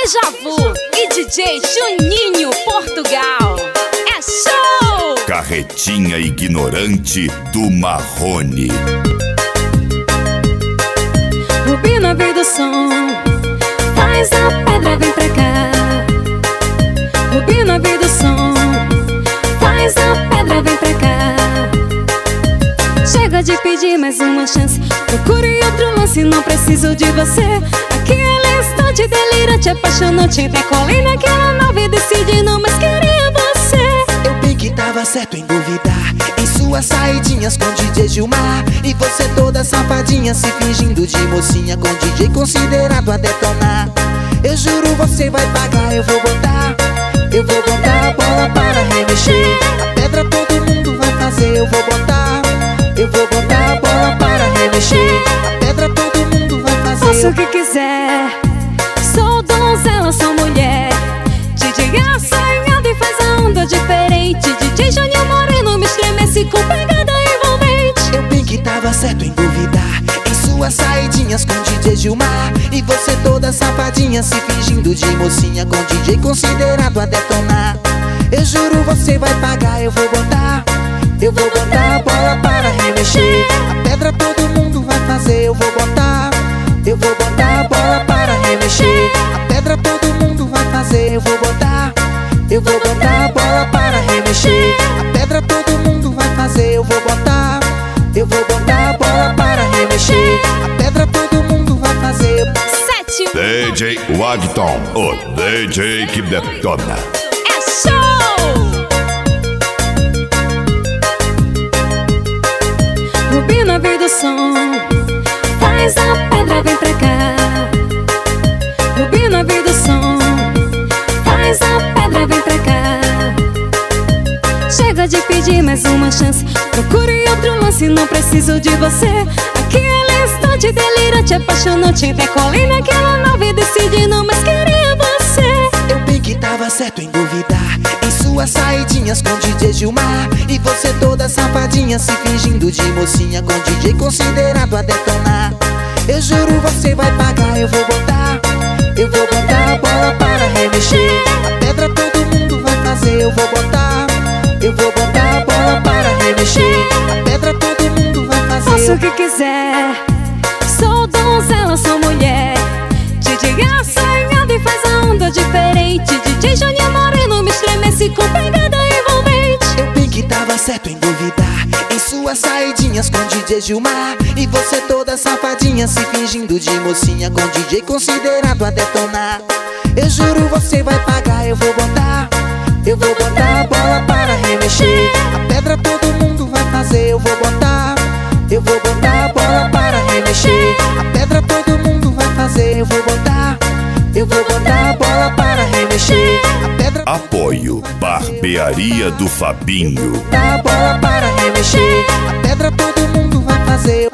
Déjà Vu e DJ Juninho Portugal. É show! Carretinha ignorante do Marrone. Bobina veio do som, faz a pedra, vem pra cá. Bobina veio do som, faz a pedra, vem pra cá. Chega de pedir mais uma chance, procure outro lance, não preciso de você. Aquele instante delirante, apaixonante, decolei naquela nave, decidi não mais querer você. Eu bem que tava certo em duvidar, em suas saidinhas com DJ Gilmar. E você toda safadinha, se fingindo de mocinha, com DJ considerado a detonar. Eu juro você vai pagar, eu vou botar a bola para remexer. A pedra todo mundo vai fazer, eu vou botar a bola para remexer. A pedra todo mundo vai fazer. Faça o que quiser, sou donzela, sou mulher. DJ assanhado e faz a onda diferente. DJ Juninho Moreno me estremece com pegada envolvente. Eu bem que tava certo em duvidar, em suas saidinhas com DJ Gilmar. E você toda safadinha, se fingindo de mocinha, com DJ considerado a detonar. Eu juro você vai pagar, eu vou botar a bola para remexer. A pedra todo mundo vai fazer, eu vou botar a bola para remexer. A pedra todo mundo vai fazer, eu vou botar a bola para remexer. A pedra todo mundo vai fazer, eu vou botar a bola para remexer. A pedra todo mundo vai fazer. DJ Wagton, o DJ que detona. É show! Bobina veio do som, faz a pedra, vem pra cá. Bobina veio do som, faz a pedra, vem pra cá. Chega de pedir mais uma chance, procure outro lance, não preciso de você. Aquele instante delirante, apaixonante, decolei naquela nave, decidi não mais querer você. Eu bem que tava certo em duvidar, em suas saidinhas com DJ Gilmar. E você toda safadinha, se fingindo de mocinha, com DJ considerado a detonar. Eu juro você vai pagar, eu vou botar a bola para remexer. A pedra todo mundo vai fazer, eu vou botar a bola para remexer. A pedra todo mundo vai fazer. Faça o que quiser, sou donzela, sou mulher. DJ assanhado e faz a onda diferente. DJ Juninho Moreno me estremece com pegada envolvente. Eu bem que tava certo em duvidar, em suas saidinhas com DJ Gilmar. E você toda safadinha, se fingindo de mocinha, com DJ considerado a detonar. Eu juro você vai pagar, eu vou botar a bola para remexer. A pedra todo mundo vai fazer, eu vou botar a bola para remexer. A pedra todo mundo vai fazer, eu vou botar a bola para remexer. A pedra Apoio Barbearia do Fabinho. a bola para remexer. A pedra todo mundo vai fazer.